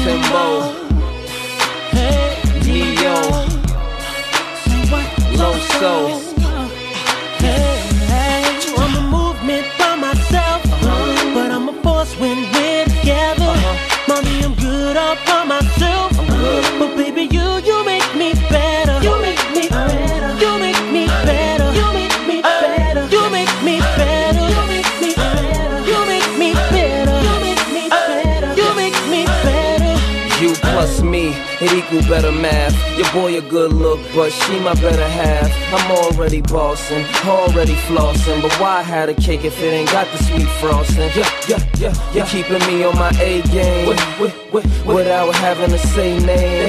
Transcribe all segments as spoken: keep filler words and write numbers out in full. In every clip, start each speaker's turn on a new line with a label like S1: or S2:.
S1: Timbo, Neo, Loso.
S2: I'm a movement by myself, but I'm a force when we're together. Mommy, I'm good all by myself, but baby, you, you make me better. You make me better. You make me better. You make me better. You make me better. You make me better. You make me better. You make me better. You make me better.
S1: You plus me, it equal better math. Your boy a good look, but she my better half. I'm already bossing, already flossing, but why have a cake if it ain't got the sweet frosting? Yeah, yeah, yeah, yeah. Keeping me on my A game, with, with, with, without having to say name.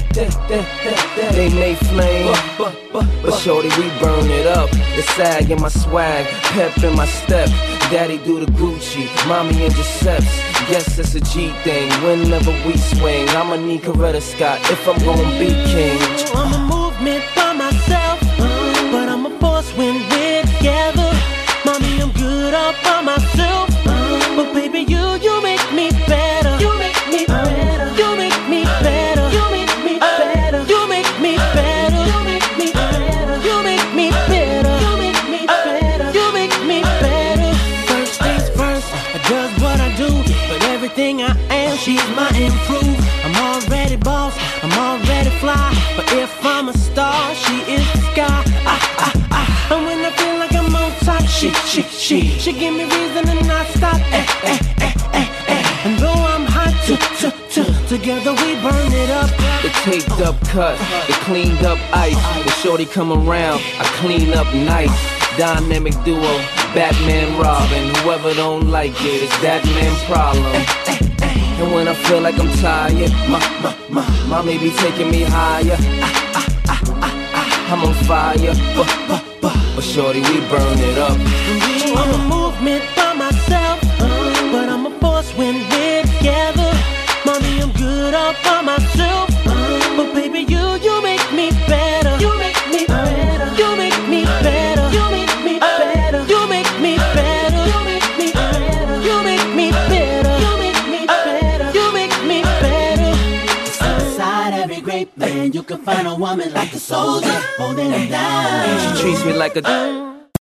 S1: They may flame, but, but, but shorty, we burn it up. The sag in my swag, pep in my step. Daddy do the Gucci, mommy and Giuseppe's. Guess it's a G thing, whenever we swing. I'ma need Coretta Scott if I'm gonna be king.
S2: I'm a movement by myself, but I'm a force when we're together. Mommy, I'm good all by myself, but baby, you, you make me better. You make me better. You make me better. You make me better. You make me better. You make me better. You make me better. You make me better. You make me better. First things first, I does what I do, but everything I am, she's my improve. I'm already boss, I'm already fly, but if I'm a star, she is the sky. Ah, ah, ah. And when I feel like I'm on top, she, she, she, she give me reason to not stop. Eh, eh, eh, eh, eh. And though I'm hot, t, t, t, together we burn it up.
S1: The taped up cut, the cleaned up ice. The shorty come around, I clean up nice. Dynamic duo, Batman, Robin. Whoever don't like it, it's that man problem. And when I feel like I'm tired, my, my, my, mommy be taking me higher. Ah, ah, ah, ah, ah. I'm on fire, but, but, but, but shorty, we burn it up.
S2: I'm a movement by myself, but I'm a force when we're together. Mommy, I'm good all by myself, but baby, you, you make me better. You make me better. You make me better. You make me better. You make me better. You make me better. You make me better. You make me better. You make me better.
S3: Inside every great man, you can find a woman like a soldier, holding him down.
S1: She treats me like a